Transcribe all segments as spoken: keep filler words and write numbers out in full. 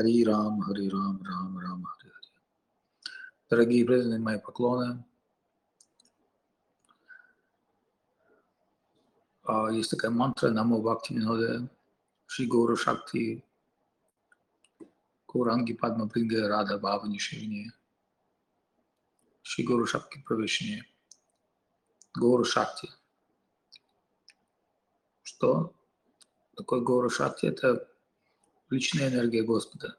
Хари Рам, Хари Рам, Рам, Рам, Хари Хари. Дорогие преданные, мои поклоны. Есть такая мантра Намо Бхакти Виноде Шри Гуру Шакти Гуранги Падма Принга Рада Бхавани Шивини Шри Гуру Шакти Правишни Гуру Шакти. Что такое Гуру Шакти? Это личная энергия Господа.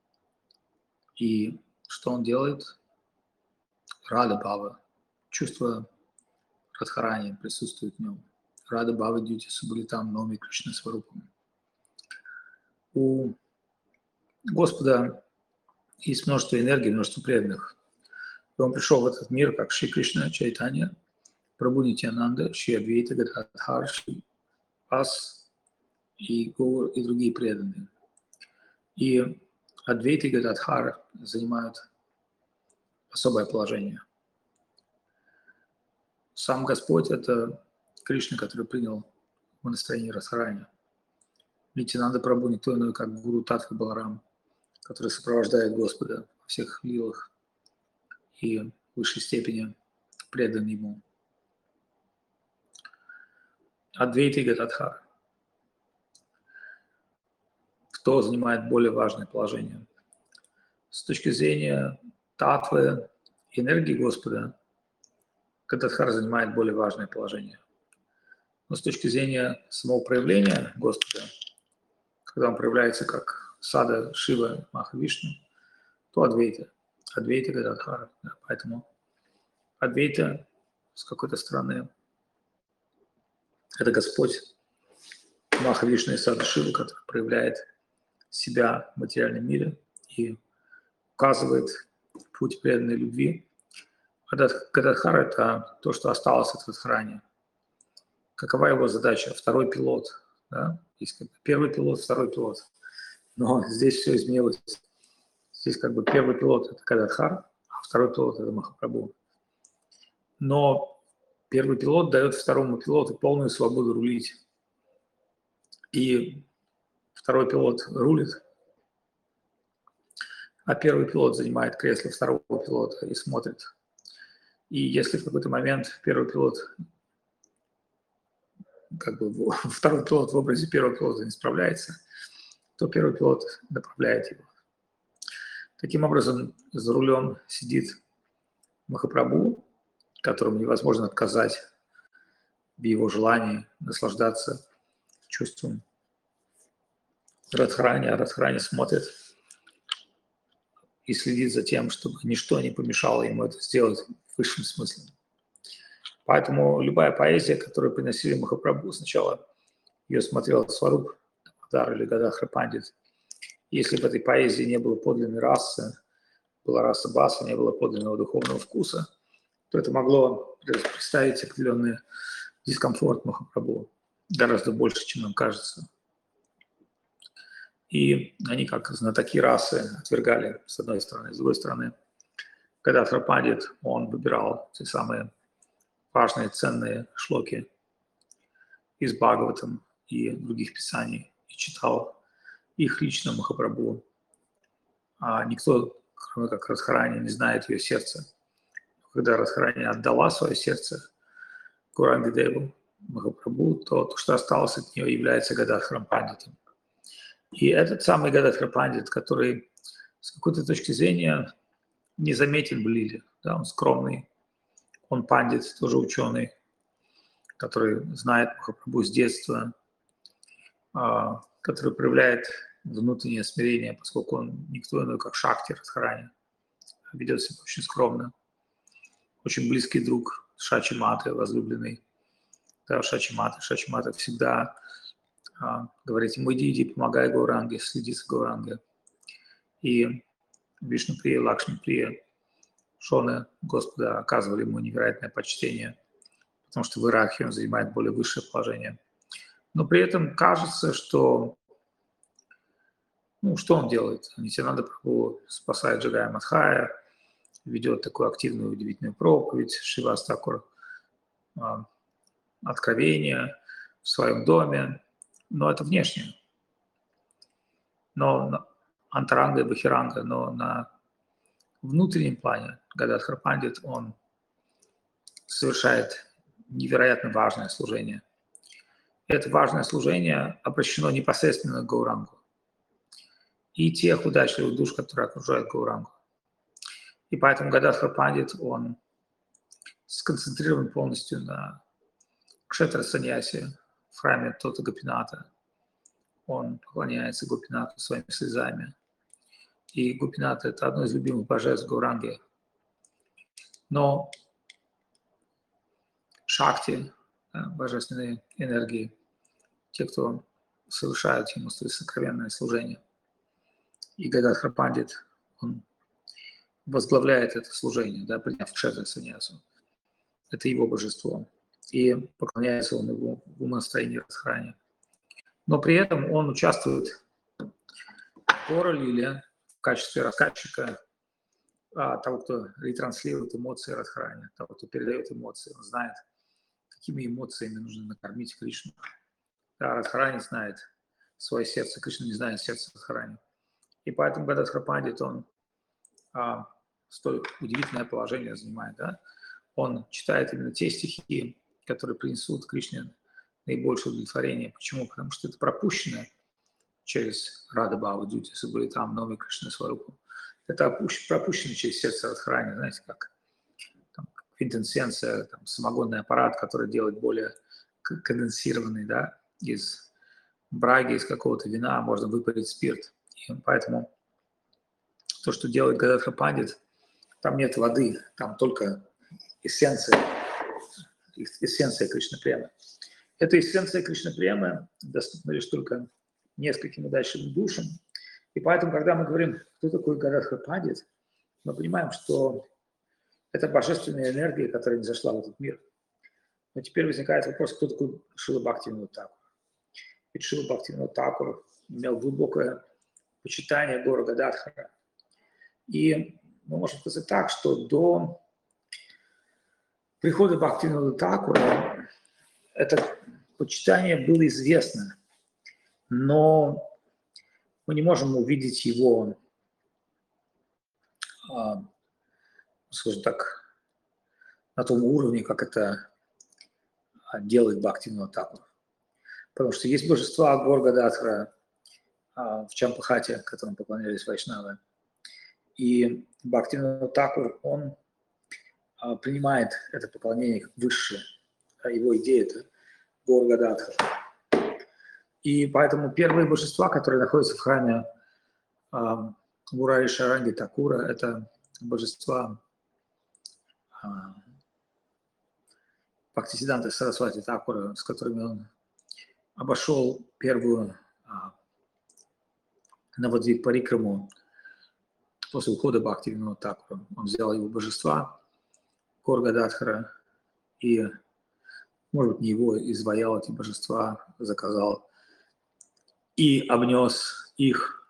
И что он делает? Рада Бхава. Чувство Радхарани присутствует в нем. Рада Бхава Дьюти Субалитам Номи Кришна Сварупам. У Господа есть множество энергии, множество преданных. И он пришел в этот мир как Шри Кришна Чайтанья, Прабху Нитьянанда, Шри Адвейта Гададхар, Шри Ас и Гаур и другие преданные. И Адвейта и Гададхар занимают особое положение. Сам Господь – это Кришна, который принял в настроении Радхарани. Нитьянанда Прабху никто иной, как Гуру Татха Баларам, который сопровождает Господа во всех лилах и в высшей степени предан Ему. Адвейта и Гададхар. Кто занимает более важное положение? С точки зрения татвы, энергии Господа, Гададхар занимает более важное положение. Но с точки зрения самого проявления Господа, когда он проявляется как Сада Шива Махавишну, то Адвейта. Адвейта Гададхара. Да, поэтому Адвейта с какой-то стороны это Господь Махавишну и Сада Шива, который проявляет себя в материальном мире и указывает путь преданной любви. Гададхар – это то, что осталось от Радхарани. Какова его задача? Второй пилот. Да? Есть как бы первый пилот, второй пилот. Но здесь все изменилось. Здесь как бы первый пилот – это Гададхар, а второй пилот – это Махапрабху. Но первый пилот дает второму пилоту полную свободу рулить. И второй пилот рулит, а первый пилот занимает кресло второго пилота и смотрит. И если в какой-то момент первый пилот, как бы второй пилот в образе первого пилота не справляется, то первый пилот направляет его. Таким образом, за рулем сидит Махапрабху, которому невозможно отказать в его желании наслаждаться чувством Радхарани, а Радхарани смотрит и следит за тем, чтобы ничто не помешало ему это сделать в высшем смысле. Поэтому любая поэзия, которую приносили Махапрабху, сначала ее смотрел Сваруб Дамодар или Гададхар Пандит. Если в этой поэзии не было подлинной расы, была раса баса, не было подлинного духовного вкуса, то это могло представить определенный дискомфорт Махапрабху, гораздо больше, чем нам кажется. И они, как знатоки расы, отвергали с одной стороны. С другой стороны, Гададхар Пандит, он выбирал те самые важные, ценные шлоки из Бхагаватам и других писаний и читал их лично Махапрабху. А никто, кроме как Радхарани, не знает ее сердца. Когда Радхарани отдала свое сердце Гауранги Деву Махапрабху, то то, что осталось от нее, является Гададхаром Пандитом. И этот самый Гададхар Пандит, который с какой-то точки зрения не заметен в лиле, да, он скромный, он пандит, тоже ученый, который знает Махапрабху с детства, который проявляет внутреннее смирение, поскольку он никто иной, как Шакти Радхарани, ведет себя очень скромно, очень близкий друг Шачи Маты, возлюбленный да, Шачи Маты. Шачи Мата всегда а, говорит ему: иди, иди, помогай Гауранге, следи за Гауранге. И Вишну Прия, Лакшми Прия, Шоны Господа оказывали ему невероятное почтение, потому что в иерархии он занимает более высшее положение. Но при этом кажется, что ну, что он делает? Нитьянанда Прабху спасает Джагая Мадхая, ведет такую активную, удивительную проповедь, Шривас Такур а, откровение в своем доме, но это внешне. Но антаранга и бахиранга, но на внутреннем плане Гададхар Пандит, он совершает невероятно важное служение. Это важное служение обращено непосредственно к Гаурангу и тех удачливых душ, которые окружают Гаурангу. И поэтому Гададхар Пандит, он сконцентрирован полностью на кшетра саньясе в храме Тота Гопината. Он поклоняется Гопинату своими слезами. И Гопинат – это одно из любимых божеств Гауранги. Но шакти, да, божественные энергии, те, кто совершают ему свое сокровенное служение. И Гададхар Пандит, он возглавляет это служение, да, приняв кшетра саньясу. Это его божество. И поклоняется он его в умонастроении Радхарани. Но при этом он участвует в Гора-лиле в качестве рассказчика, а, того, кто ретранслирует эмоции Радхарани, того, кто передает эмоции. Он знает, какими эмоциями нужно накормить Кришну. Да, Радхарани знает свое сердце, Кришна не знает сердце Радхарани. И поэтому Гададхар Пандит, он а, столь удивительное положение занимает. Да? Он читает именно те стихи, которые принесут Кришне наибольшее удовлетворение. Почему? Потому что это пропущено через Рада Бхава Дьюти, Сабаритам, Новый Кришна Сварупу. Это пропущено через сердце Радхарани, знаете, как там, квинтэссенция, там, самогонный аппарат, который делает более конденсированный, да, из браги, из какого-то вина можно выпарить спирт. И поэтому то, что делает Гададхар Пандит, там нет воды, там только эссенция, эссенция Кришна-премы. Эта эссенция Кришна-премы доступна лишь только нескольким удачливым душам. И поэтому, когда мы говорим, кто такой Гададхар Пандит, мы понимаем, что это божественная энергия, которая не зашла в этот мир. Но теперь возникает вопрос, кто такой Шрила Бхактивинода Тхакур. Ведь Шрила Бхактивинода Тхакур имел глубокое почитание Гора Гададхара. И мы можем сказать так, что до прихода Бхактивинода Тхакура это почитание было известно, но мы не можем увидеть его, скажем так, на том уровне, как это делает Бхактивинода Тхакур. Потому что есть божества Гора Гададхара в Чампахате, которым поклонялись вайшнавы. И Бхактивинода Тхакур, он принимает это поклонение как высшее. Его идея – это Гора Гададхар. И поэтому первые божества, которые находятся в храме Мурари Шаранги Такура, это божества Бхактисиданты Сарасвати Такура, с которыми он обошел первую Навадвип Парикраму после ухода Бхактивинода Такура. Он взял его божества, Гора Гададхара, и, может быть, не его, изваял эти божества, заказал и обнес их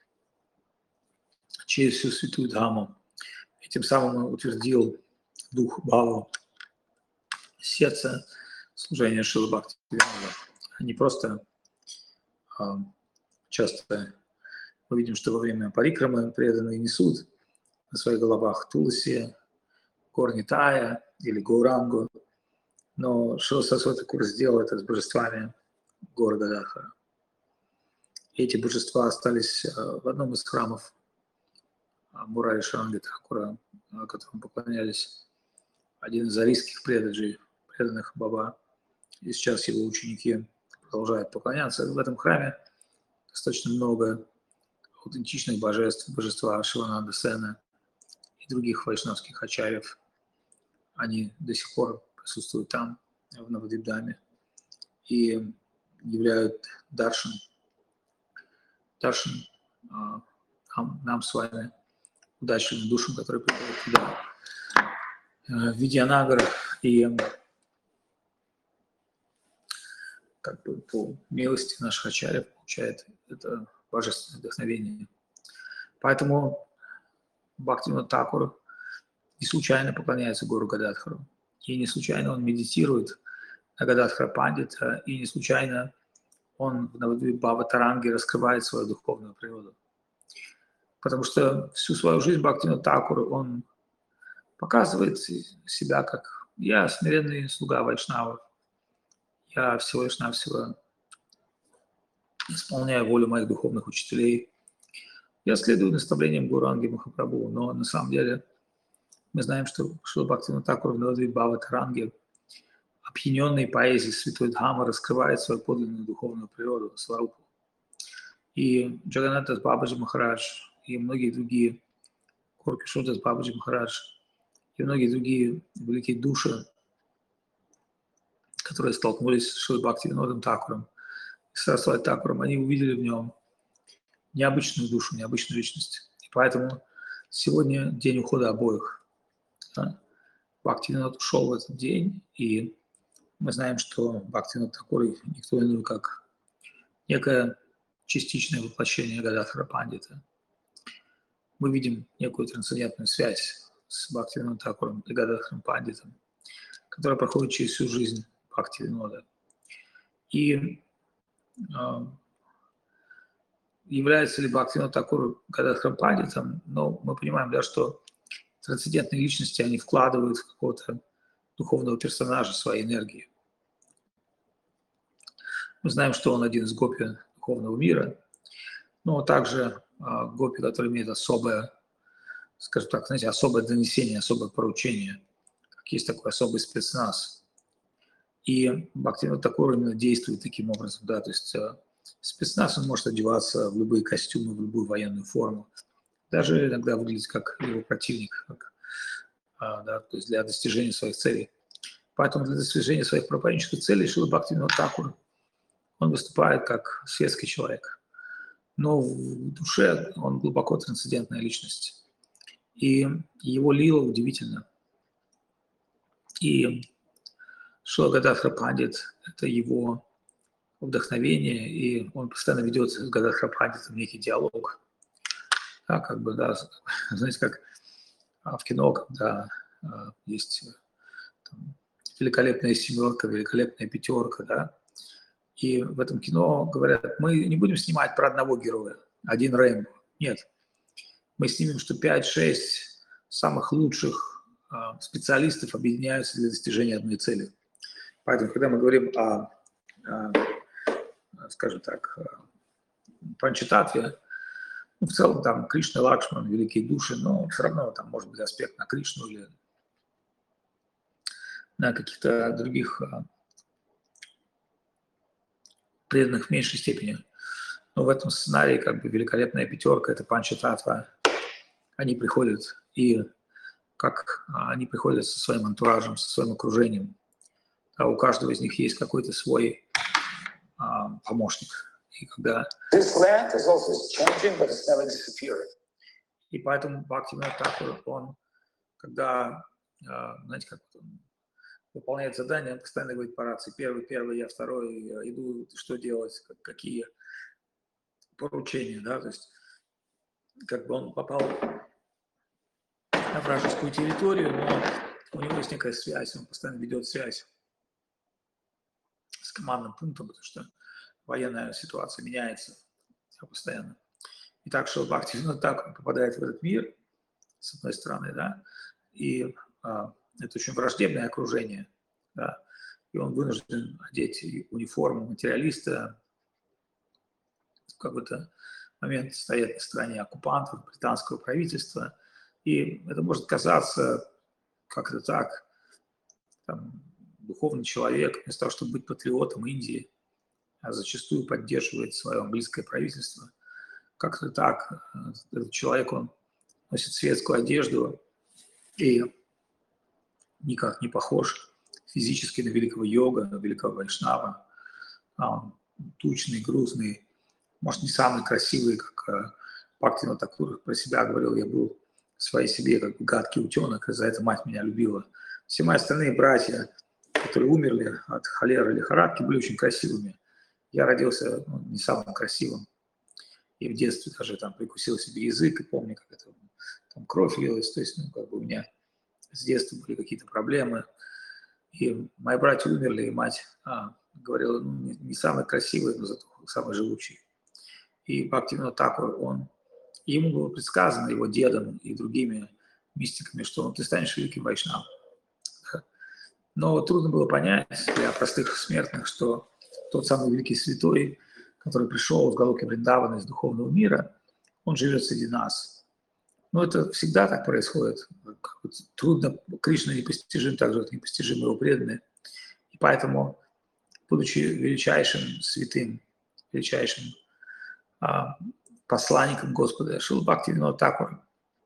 через всю святую Дхамму. И тем самым он утвердил дух Бхаву, сердце служения Шрилы Бхактивинода. Не просто а, часто мы видим, что во время парикрамы преданные несут на своих головах Туласи, Горнитая или Гаурангу, но Шрила Сарасвати Такур сделал это с божествами Гора Гададхара. Эти божества остались в одном из храмов Мурари Шаранги Такура, которым поклонялись один из арийских предаджей, преданных Баба. И сейчас его ученики продолжают поклоняться. В этом храме достаточно много аутентичных божеств, божества Шивананда Сена и других вайшнавских ачарьев. Они до сих пор присутствуют там, в Навадвипдаме, и являют даршан, даршан а, нам, нам с вами, удачливым душам, которые приходят туда. В Видьянагар и как бы по милости наших ачарьев получает это божественное вдохновение. Поэтому Бхактивинода Тхакур не случайно поклоняется Гору Гададхару, и не случайно он медитирует на Гададхара Пандита, и не случайно он в Навадвип Бхава Таранге раскрывает свою духовную природу. потому что всю свою жизнь Бхактивинода Тхакур, он показывает себя как «я смиренный слуга Вайшнава, я всего лишь навсего исполняю волю моих духовных учителей, я следую наставлениям Гуранги Махапрабху», но на самом деле мы знаем, что Шрила Бхактивинода Тхакур в Навадвипа Таранге, опьяненный поэзией Святой Дхаммы, раскрывает свою подлинную духовную природу, сварупу. И Джаганнатас Бабаджи Махарадж, и многие другие, Горкишодас Бабаджи Махарадж, и многие другие великие души, которые столкнулись с Шрилой Бхактивинодом Тхакуром, с Сарасвати Тхакуром, они увидели в нем необычную душу, необычную личность. И поэтому сегодня день ухода обоих. Да? Бхактивинод ушел в этот день, и мы знаем, что Бхактивинод Тхакур никто иной, как некое частичное воплощение Гададхара Пандита. Мы видим некую трансцендентную связь с Бхактивинодом Тхакуром и Гададхаром Пандитом, которая проходит через всю жизнь Бхактивинода. И э, является ли Бхактивинод Тхакур Гададхаром Пандитом, но мы понимаем, да, что трансцендентные личности, они вкладывают в какого-то духовного персонажа своей энергии. Мы знаем, что он один из гопи духовного мира, но также э, гопи, который имеет особое, скажем так, знаете, особое донесение, особое поручение, как есть такой особый спецназ. И Бхактивинод Тхакур именно действует таким образом, да, то есть э, спецназ, он может одеваться в любые костюмы, в любую военную форму, даже иногда выглядеть как его противник, как, э, да, то есть для достижения своих целей. Поэтому для достижения своих проповеднических целей Шрила Бхактивинод Тхакур, он выступает как светский человек, но в душе он глубоко трансцендентная личность. И его лила удивительна. И Шрила Гададхар Пандит – это его вдохновение, и он постоянно ведет с Гададхар Пандитом некий диалог. Да, как бы, да, знаете, как в кино, когда а, есть там, великолепная семерка, великолепная пятерка, да, и в этом кино говорят, мы не будем снимать про одного героя, один Рэмбо. Нет, мы снимем, что пять-шесть самых лучших а, специалистов объединяются для достижения одной цели. Поэтому, когда мы говорим о, о скажем так, Панчататве, ну, в целом там Кришна, Лакшман, великие души, но все равно там может быть аспект на Кришну или на каких-то других преданных в меньшей степени. Но в этом сценарии как бы великолепная пятерка, это Панчататва, они приходят, и как они приходят со своим антуражем, со своим окружением. А у каждого из них есть какой-то свой а, помощник. И когда... И поэтому Бхактивинод Тхакур, он, когда, знаете, как он выполняет задания, он постоянно говорит по рации: первый, первый, я второй, я иду, что делать, какие поручения, да, то есть как бы он попал на вражескую территорию, но у него есть некая связь, он постоянно ведет связь с командным пунктом, потому что военная ситуация меняется постоянно. И так, что Бхактивинод Тхакур попадает в этот мир, с одной стороны, да, и а, это очень враждебное окружение, да, и он вынужден одеть униформу материалиста, в какой-то момент стоять на стороне оккупантов, британского правительства, и это может казаться как-то так, там, духовный человек, вместо того, чтобы быть патриотом Индии, а зачастую поддерживает свое английское правительство. Как-то так, этот человек, он носит светскую одежду и никак не похож физически на великого йога, на великого вайшнава. А он тучный, грузный, может, не самый красивый, как Бхактивинод Тхакур про себя говорил, я был в своей себе как бы гадкий утенок, и за это мать меня любила. Все мои остальные братья, которые умерли от холеры или лихорадки, были очень красивыми. Я родился ну, не самым красивым. И в детстве даже там прикусил себе язык, и помню, как это там кровь лилась. То есть, ну, как бы у меня с детства были какие-то проблемы. И мои братья умерли, и мать а, говорила, ну, не, не самый красивый, но зато самый живучий. И Бхактивинод Тхакур, он И ему было предсказано его дедом и другими мистиками, что ты станешь великим вайшнавом. Но трудно было понять для простых смертных, что тот самый великий святой, который пришел в Галоке Вриндавана из духовного мира, он живет среди нас. Но это всегда так происходит. Трудно, Кришна непостижим, так же это непостижимы его преданные. И поэтому, будучи величайшим святым, величайшим а, посланником Господа, Шрила Бхактивинода Тхакур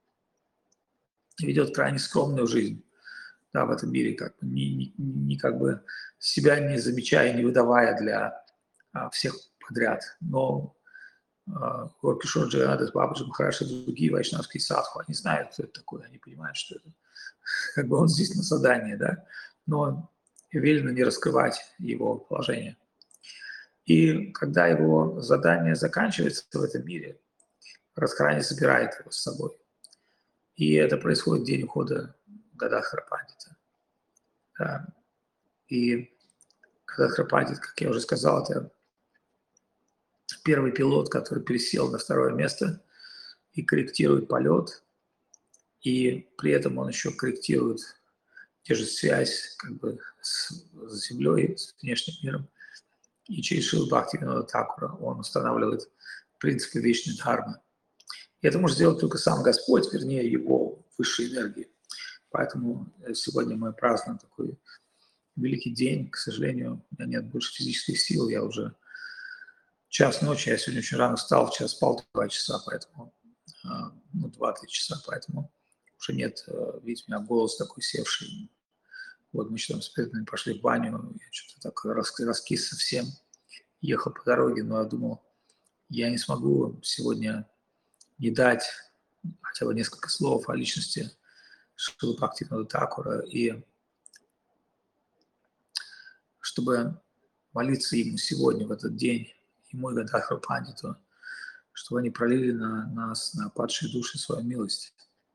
ведет крайне скромную жизнь, да, в этом мире, как бы, не, не, не как бы себя не замечая, не выдавая для а, всех подряд. Но а, Горкишор Джаганатас Бабаджи Махарадж и другие вайшнавские садху, они знают, кто это такое, они понимают, что это как бы он здесь на задании, да, но велено не раскрывать его положение. И когда его задание заканчивается в этом мире, Радхарани забирает его с собой. И это происходит в день ухода Гададхара Пандита. Да. И Гададхар Пандит, как я уже сказал, это первый пилот, который пересел на второе место и корректирует полет. И при этом он еще корректирует, держит связь как бы с, с Землей, с внешним миром. И через Шрилу Бхактивинода Тхакура он устанавливает принципы вечной дхармы. И это может сделать только сам Господь, вернее, его высшие энергии. Поэтому сегодня мы празднуем такой великий день. К сожалению, у меня нет больше физических сил. Я уже час ночи, я сегодня очень рано встал, в час спал два часа, поэтому, ну, два-три часа, поэтому уже нет, видите, у меня голос такой севший. Вот мы еще там с преданными пошли в баню, я что-то так раскис совсем, ехал по дороге, но я думал, я не смогу сегодня не дать хотя бы несколько слов о личности Шрилы Бхактивинода Тхакура, и чтобы молиться ему сегодня, в этот день, ему и Гададхару Пандиту, чтобы они пролили на нас, на падшие души, свою милость.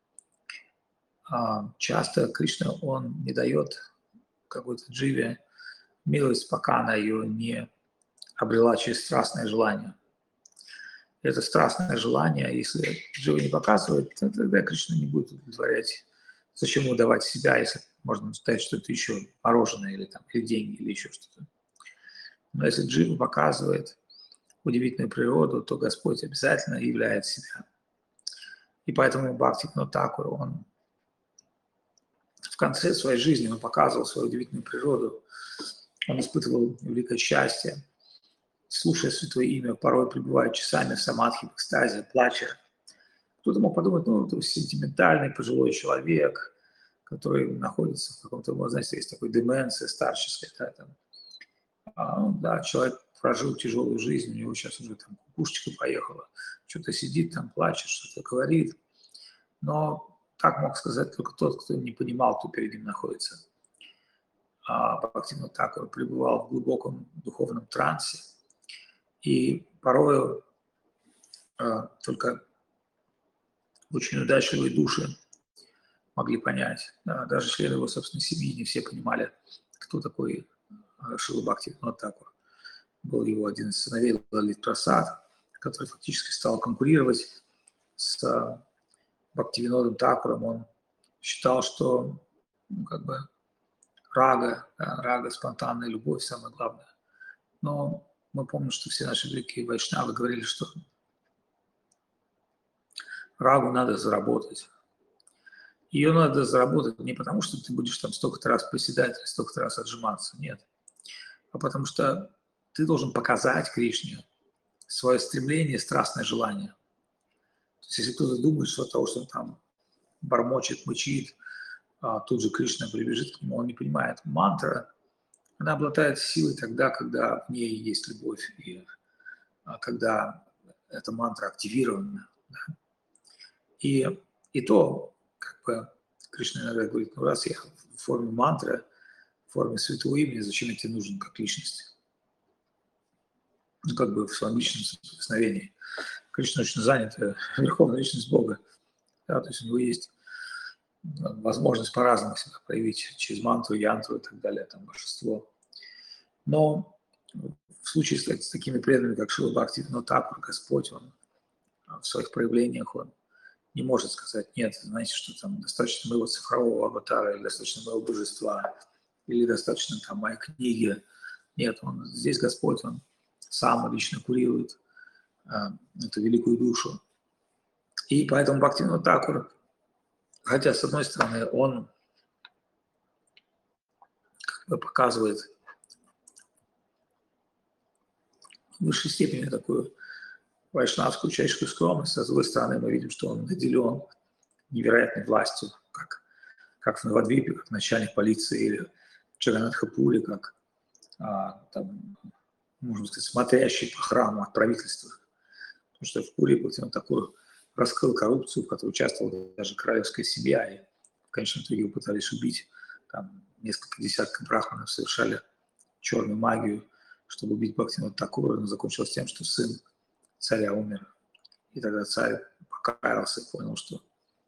А часто Кришна, он не дает какой-то дживе милость, пока она ее не обрела через страстное желание. Это страстное желание, если джива не показывает, то тогда Кришна не будет удовлетворять. Зачем ему давать себя, если можно сказать, что это еще мороженое, или, там, или деньги, или еще что-то. Но если джива показывает удивительную природу, то Господь обязательно являет себя. И поэтому Бхактивинода Тхакур, он в конце своей жизни он показывал свою удивительную природу. Он испытывал великое счастье, слушая Святое Имя, порой пребывая часами в самадхи, в экстазе, плача. Кто-то мог подумать, ну, это сентиментальный пожилой человек, который находится в каком-то, вы знаете, есть такой деменция старческая. Да, там. А, ну, да, человек прожил тяжелую жизнь, у него сейчас уже там кукушечка поехала, что-то сидит там, плачет, что-то говорит. Но так мог сказать только тот, кто не понимал, кто перед ним находится. А Бхактивинода Тхакур пребывал в глубоком духовном трансе, и порой а, только очень удачливые души могли понять. Да, даже члены его собственной семьи не все понимали, кто такой Шрила Бхактивинода Тхакур. Был его один из сыновей, Лалит Прасад, который фактически стал конкурировать с Бхактивинодом Тхакуром. Он считал, что, ну, как бы рага, да, рага, спонтанная любовь, самое главное. Но мы помним, что все наши великие вайшнавы говорили, что рагу надо заработать. Ее надо заработать не потому, что ты будешь там столько-то раз приседать или столько-то раз отжиматься, нет. А потому что ты должен показать Кришне свое стремление, страстное желание. То есть если кто-то думает, что от того, что он там бормочет, мычит, а тут же Кришна прибежит к нему, он не понимает. Мантра, она обладает силой тогда, когда в ней есть любовь, и когда эта мантра активирована. Да. И, и то, как бы, Кришна иногда говорит, ну раз я в форме мантры, в форме святого имени, зачем я тебе нужен как личность? Ну, как бы в своем личном соприкосновении. Кришна очень занят, верховная личность Бога. Да, то есть у него есть возможность по-разному себя проявить через мантру, янтру и так далее, там, божество. Но в случае с, с такими преданными, как Шрила Бхактивинода Тхакур, Господь, он в своих проявлениях он не может сказать: нет, знаете, что там достаточно моего цифрового аватара, или достаточно моего божества, или достаточно там моей книги. Нет, он, здесь Господь, он сам лично курирует а, эту великую душу. И поэтому Бхактивинода Thakura, хотя, с одной стороны, он как бы показывает в высшей степени такую вайшнавскую человеческую скромность, а с другой стороны, мы видим, что он наделен невероятной властью, как, как в Навадвипе, как начальник полиции, или Джаганатха-Пури, как а, там, можно сказать, смотрящий по храму от правительства. Потому что в Пури Бхактивинода Thakura раскрыл коррупцию, в которой участвовала даже королевская семья, и в конечном итоге его пытались убить. Там несколько десятков брахманов совершали черную магию, чтобы убить Бхактивинода Thakura, но закончилось тем, что сын царя умер. И тогда царь покаялся и понял, что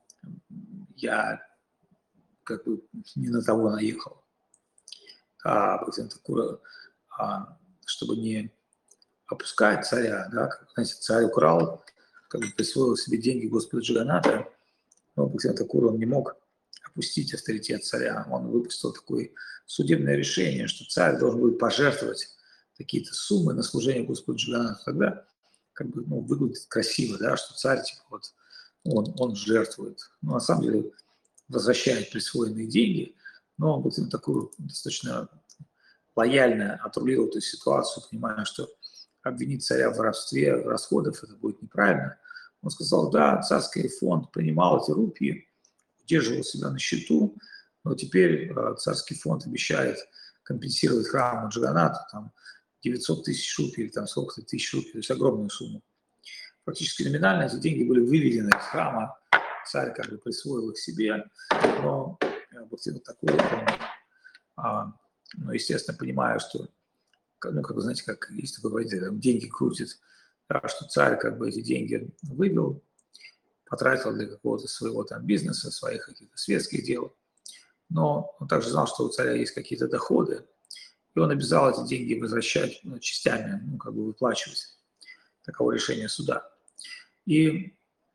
я как бы не на того наехал. А Бхактивинода Thakura, а, чтобы не опускать царя, да, как, знаете, царь украл, как бы присвоил себе деньги Господа Джаганната, но Бхактивинода Thakura он не мог опустить авторитет царя. Он выпустил такое судебное решение, что царь должен будет пожертвовать какие-то суммы на служение Господу Джаганнату. Тогда как бы, ну, выглядит красиво, да, что царь типа вот он, он жертвует. Но на самом деле возвращает присвоенные деньги, но Бхактивинода Thakura достаточно лояльно отрулил эту ситуацию, понимая, что обвинить царя в воровстве расходов это будет неправильно. Он сказал: да, царский фонд принимал эти рупии, удерживал себя на счету, но теперь э, царский фонд обещает компенсировать храму Джаганнату там девятьсот тысяч рупий или там сколько-то тысяч рупий, то есть огромную сумму. Практически номинально эти деньги были выведены из храма, царь как бы присвоил их себе, но Бхактивинода Thakura, он, а, ну, естественно, понимая, что, ну, как вы знаете, как есть такое выражение, там, деньги крутят, да, что царь как бы эти деньги вывел, потратил для какого-то своего там бизнеса, своих каких-то светских дел, но он также знал, что у царя есть какие-то доходы, и он обязал эти деньги возвращать, ну, частями, ну, как бы выплачивать. Таково решение суда. И,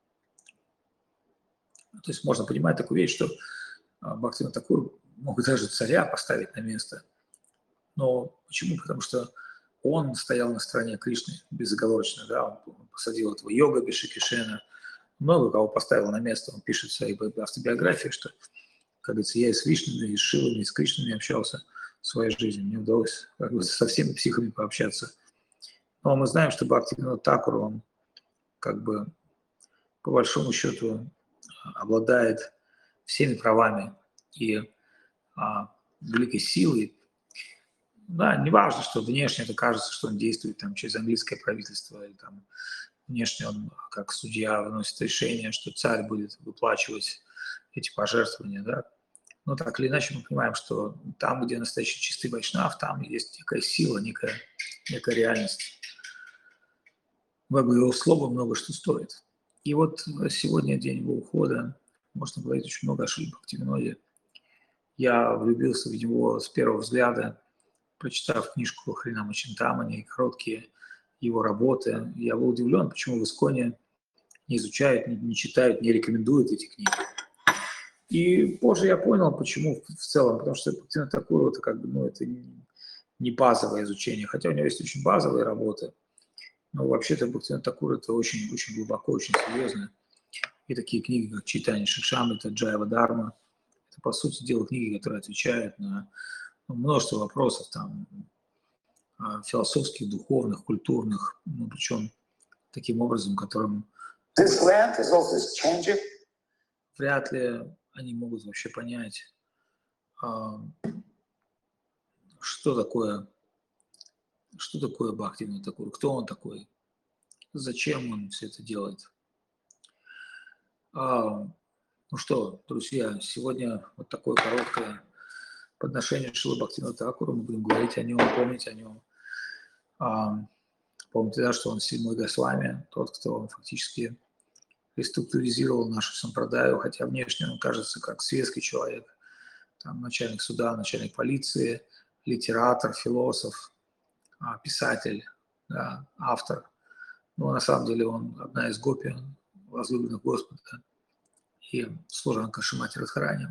то есть можно понимать такую вещь, что Бхактивинода Thakura мог даже царя поставить на место. Но почему? Потому что он стоял на стороне Кришны безоговорочно, да, он посадил этого йога Бишикишена, много кого поставил на место, он пишет в своей автобиографии, что, как говорится, я и с Вишнами, и с Шивами, и с Кришнами общался в своей жизни, мне удалось как бы со всеми психами пообщаться. Но мы знаем, что Бхактивинода Thakura, он как бы по большому счету обладает всеми правами и а, великой силой. Да, не важно, что внешне это кажется, что он действует там через английское правительство, или там внешне он как судья выносит решение, что царь будет выплачивать эти пожертвования, да. Но так или иначе мы понимаем, что там, где настоящий чистый вайшнав, там есть некая сила, некая, некая реальность. Его слово много что стоит. И вот сегодня день его ухода, можно говорить очень много о Шри Бхактивиноде. Я влюбился в него с первого взгляда, прочитав книжку Харинама Чинтамани, короткие его работы. Я был удивлен, почему в Исконе не изучают, не, не читают, не рекомендуют эти книги. И позже я понял, почему в целом, потому что Бхактивинода Thakura это как бы, ну, это не базовое изучение, хотя у него есть очень базовые работы, но вообще-то Бхактивинода Thakura это очень, очень глубоко, очень серьезно. И такие книги, как Читание Шикшамрита, Джайва Дharma, это, по сути дела, книги, которые отвечают на множество вопросов, там, философских, духовных, культурных, ну, причем таким образом, которым вряд ли они могут вообще понять, что такое, что такое Бхактивинода Thakura, кто он такой, зачем он все это делает. Ну что, друзья, сегодня вот такое короткое подношение Шрилы Бхактивинода Thakura, мы будем говорить о нем, помнить о нем. Помните, да, что он седьмой Госвами, тот, кто фактически реструктуризировал нашу сампрадаю, хотя внешне он кажется как светский человек, там, начальник суда, начальник полиции, литератор, философ, писатель, да, автор. но на самом деле он одна из гопи, возлюбленных Господа, и служанка Шримати Радхарани.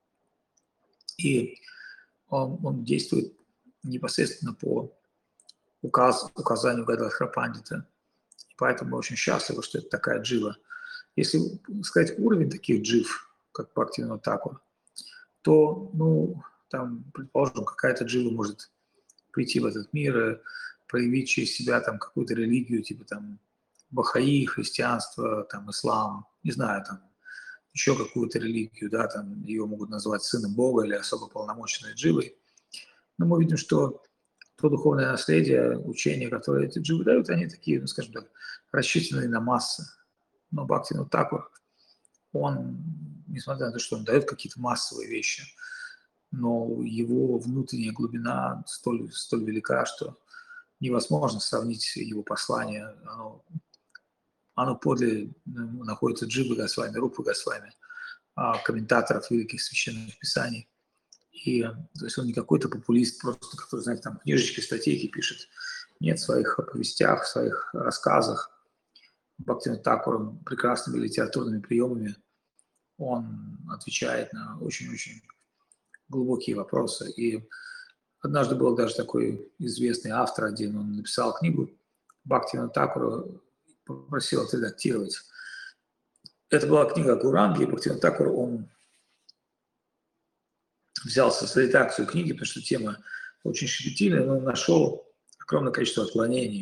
И он, он действует непосредственно по указ, указанию Гададхара Пандита. И поэтому мы очень счастливы, что это такая джива. Если сказать уровень таких джив, как Бхактивинода Тхакур, то, ну, там, предположим, какая-то джива может прийти в этот мир и проявить через себя там какую-то религию, типа там бахаи, христианство, там ислам, не знаю, там еще какую-то религию, да, там ее могут назвать сыном Бога или особо полномоченной дживой. Но мы видим, что то духовное наследие, учения, которые эти дживы дают, они такие, ну, скажем так, рассчитанные на массы. Но Бхактивинода Тхакур, он, несмотря на то, что он дает какие-то массовые вещи, но его внутренняя глубина столь, столь велика, что невозможно сравнить его послание. Оно, оно подле находится Дживы Госвами, Рупы Госвами, комментаторов великих священных писаний. И то есть он не какой-то популист, просто который, знаете, там книжечки, статейки пишет. Нет, в своих повестях, в своих рассказах Бхактивинода Тхакур прекрасными литературными приемами он отвечает на очень-очень глубокие вопросы. И однажды был даже такой известный автор один, он написал книгу, Бхактивинода Тхакура попросил отредактировать. Это была книга о Гауранге, и Бхактивинода Тхакур, он взялся за редакцию книги, потому что тема очень щепетильная, но он нашел огромное количество отклонений.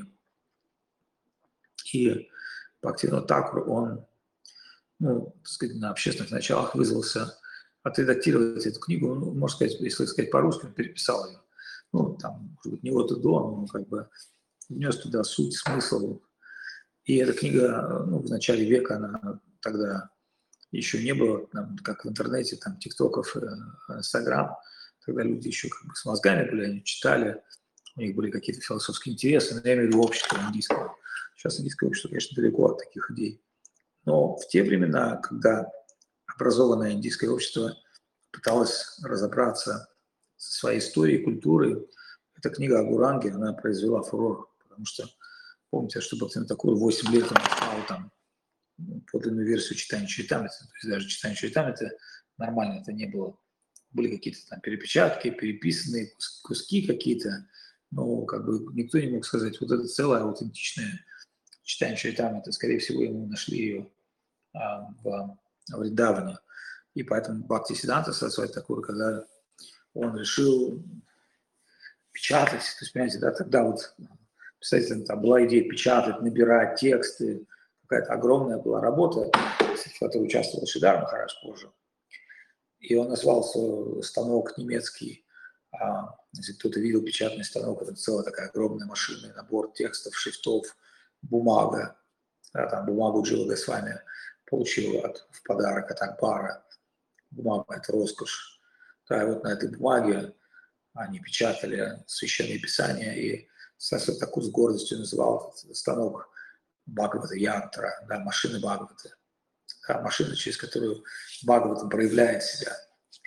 И Бхактивинода Тхакур, он, ну, так сказать, на общественных началах вызвался отредактировать эту книгу, ну, можно сказать, если сказать по-русски, он переписал ее. Ну, там, может быть, не от и до, но он как бы внес туда суть, смысл. И эта книга, ну, в начале века, она тогда еще не было, там, как в интернете, там, тиктоков, инстаграм, тогда люди еще как бы с мозгами были, они читали, у них были какие-то философские интересы, но я имею в виду общество индийского. Сейчас индийское общество, конечно, далеко от таких идей. Но в те времена, когда образованное индийское общество пыталось разобраться со своей историей, культурой, эта книга о Гауранге, она произвела фурор, потому что, помните, что Бхактивинода Тхакур восемь лет он искал там подлинную версию читания Чаритамриты, то есть даже читание Чаритамриты нормально это не было. Были какие-то там перепечатки, переписанные куски какие-то, но как бы никто не мог сказать, вот это целое аутентичное читание Чаритамриты, скорее всего, ему нашли ее а, в Вриндаване. И поэтому Бхактисиддханта Сарасвати Тхакур, когда он решил печатать, то есть, понимаете, да, тогда вот, представляете, там была идея печатать, набирать тексты, какая-то огромная была работа, в которой участвовал Шридар Махарадж позже. И он назвал свой станок немецкий, а, если кто-то видел печатный станок, это целая такая огромная машина, набор текстов, шрифтов, бумага, да, там бумагу Джива Госвами получил от, в подарок от Акбара. Бумага – это роскошь. Да, и вот на этой бумаге они печатали священные писания, и Сарасвати Тхакур с гордостью называл этот станок Бхагавата Янтра, да, машина Бхагавата, да, машина, через которую Бхагавата проявляет себя.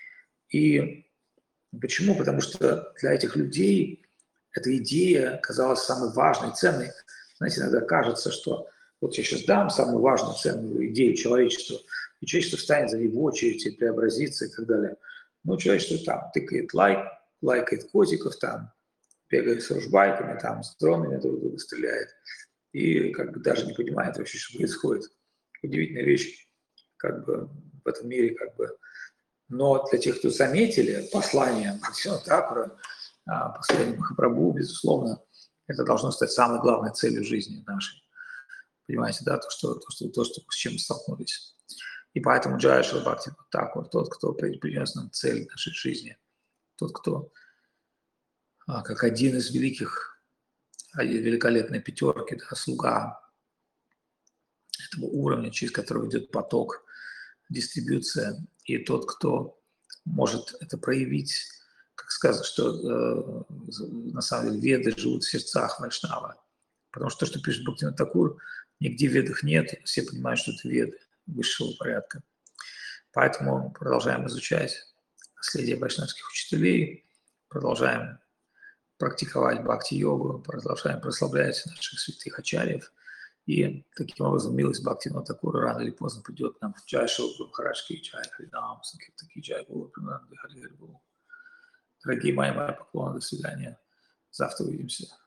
И почему? Потому что для этих людей эта идея казалась самой важной, ценной. Знаете, иногда кажется, что вот я сейчас дам самую важную, ценную идею человечеству, и человечество встанет за ней в очередь, и преобразится и так далее. Но человечество там тыкает лайк, лайкает котиков, там бегает с ружбайками, там с дронами друг друга стреляет, и как бы даже не понимает вообще, что происходит. Удивительная вещь как бы в этом мире как бы. Но для тех, кто заметили послание Бхактивинода Тхакура, послание Махапрабху, безусловно, это должно стать самой главной целью жизни нашей. Понимаете, да, то, что, то, что, то, что, с чем мы столкнулись. И поэтому Джая Шрила Бхактивинода Тхакур, тот, кто принес нам цель нашей жизни, тот, кто как один из великих, великолепной пятерки, да, слуга этого уровня, через которого идет поток, дистрибьюция, и тот, кто может это проявить, как сказано, что э, на самом деле веды живут в сердцах Вайшнава. Потому что то, что пишет Бхактивинода Тхакур, нигде в ведах нет, все понимают, что это веды высшего порядка. Поэтому продолжаем изучать наследие вайшнавских учителей, продолжаем практиковать бхакти-йогу, продолжаем прославлять наших святых ачарьев И таким образом милость Бхактивинода Тхакура рано или поздно придет нам. Джай Шилгуру Махарадж ки джай, Харинам, Санкиртан джай, Гуру Прананды, Хари Хари Бол. Дорогие мои, мои поклоны, до свидания. Завтра увидимся.